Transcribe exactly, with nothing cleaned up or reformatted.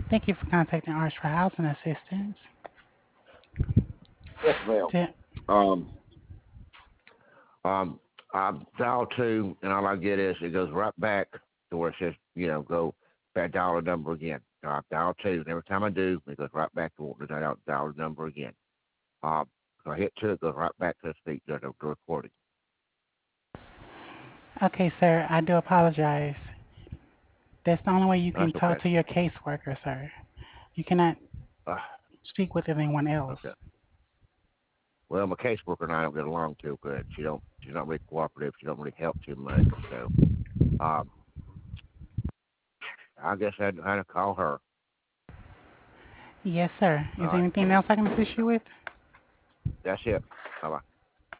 Thank you for contacting Arch for housing assistance. Yes, ma'am. To, Um, um, I dial two, and all I get is it goes right back to where it says, you know, go back dial the number again. I dial two, and every time I do, it goes right back to the dial, dial the number again. Um, so I hit two, it goes right back to the speech, the, the recording. okay, sir, I do apologize. That's the only way you can That's talk okay. to your caseworker, sir. You cannot Uh, speak with anyone else. okay. Well, my caseworker and I don't get along too good. She don't. She's not really cooperative. She don't really help too much. So, um, I guess I'd, I'd call her. Yes, sir. All Is there right. anything else I can assist you with? That's it.